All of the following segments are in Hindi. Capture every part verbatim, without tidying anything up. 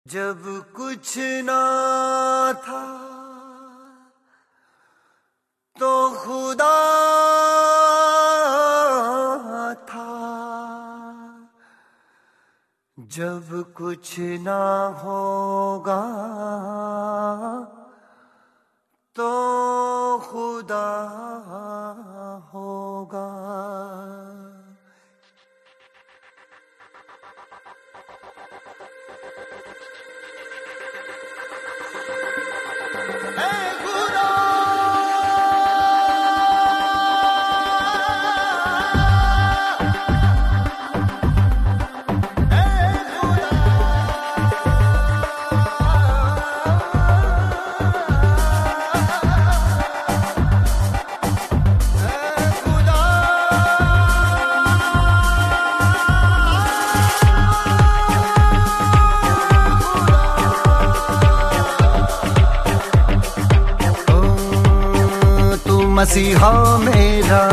जब कुछ ना था तो खुदा था, जब कुछ ना होगा तो खुदा होगा। मसीहा मेरा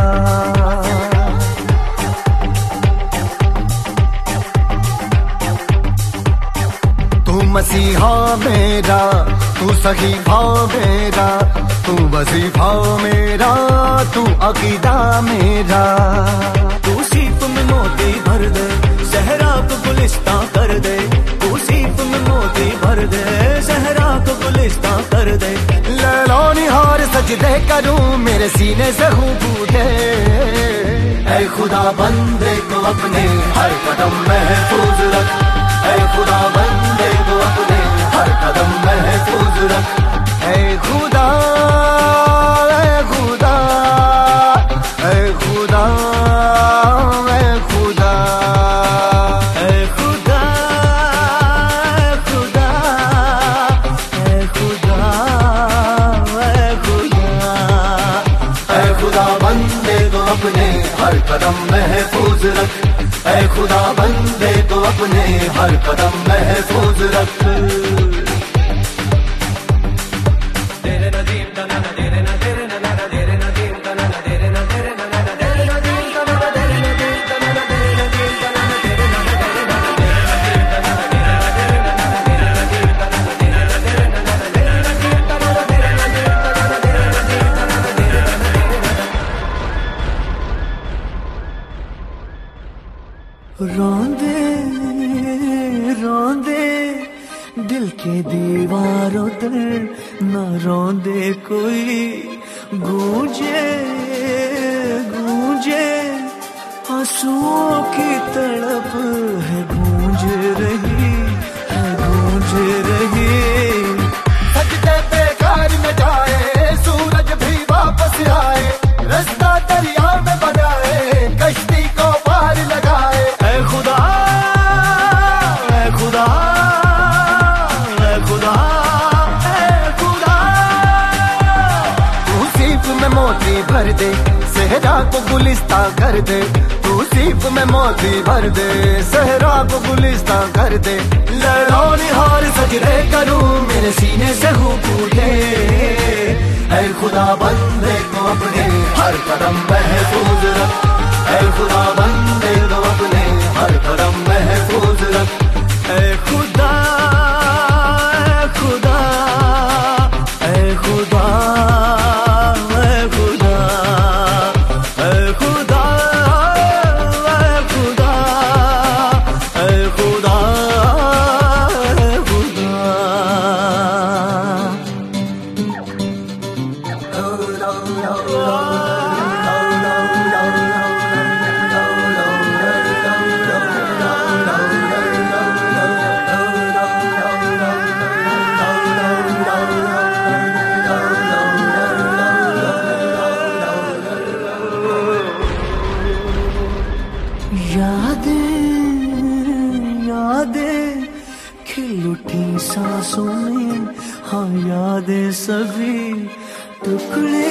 तू मसीहा मेरा, तू सही भाव मेरा, तू वजीफा मेरा, तू अकीदा मेरा। तू सीप में मोती भर दे, सहरा को गुलिस्तां कर दे। तू सीप में मोती भर दे, सहरा को गुलिस्तां कर दे। लैला निहार सजदे करूं, मेरे सीने से हूँ बूढ़े। ऐ खुदा बंदे को अपने हर कदम महफूज रख, ऐ खुदा बंदे को अपने हर कदम महफूज रख। ऐ खुदा ऐ खुदा ऐ खुदा ऐ खुदा ऐ खुदा ऐ खुदा ऐ खुदा ऐ खुदा ऐ खुदा बंदे को अपने हर कदम महफूज रख, ऐ खुदा बंदे को अपने हर कदम महफूज रख। रोंदे रोंदे दिल के दीवारों तर न रोंदे कोई, गूंजे गूंजे आंसुओं की तड़प है, गूंज रही है गूंज रही। सजदे पे कार न जाए, सूरज भी वापस आए, रास्ता दरिया में बनाए, कश्ती को पार लगाए। ऐ खुदा ऐ खुदा ऐ खुदा ऐ खुदा। तू सीप में मोती भर दे, सहरा को गुलिस्तां कर दे। तू सीप में मोती भर दे, सहरा को गुलिस्तां कर दे। लैला निहार सजदे करूं, मेरे सीने से हूँ बूढ़े। ऐ खुदा बंदे को अपने हर कदम महफूज रख, ऐ खुदा बंदे को अपने हर कदम महफूज रख। ऐ खुदा ऐ खुदा ऐ खुदा ऐ खुदा ऐ खुदा ऐ खुदा ऐ खुदा ऐ खुदा। यादें यादें खिल उठी सांसों में, हाँ यादें सभी टुकड़े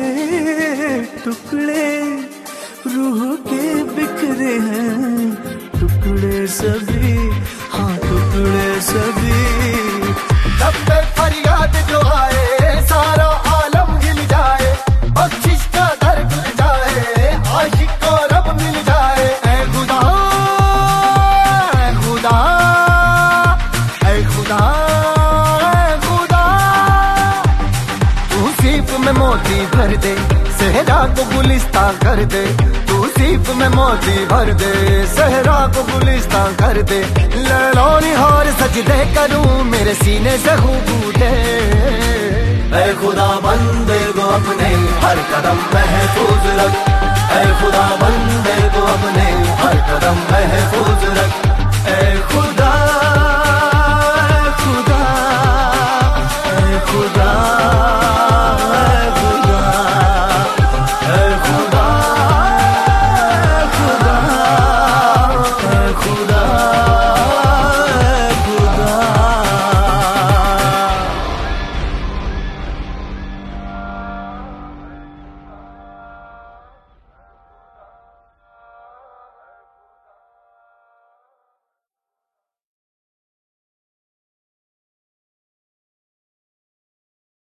टुकड़े रूह के बिखरे हैं, टुकड़े सभी हाँ टुकड़े सभी। जब पे फरियाद जो आए, सारा आलम हिल जाए, बख्शिश का दर खुल जाए, आशिक को रब मिल जाए। ऐ खुदा ऐ खुदा ऐ खुदा कर दे, सहरा को गुलिस्तां कर दे, तू सीप में मोती भर दे, सहरा को गुलिस्तां कर दे, लैला निहार सजदे करूं मेरे सीने से खूबू दे। ऐ खुदा बंदे को अपने हर कदम महफूज रख, ऐ खुदा बंदे को अपने हर कदम महफूज रख।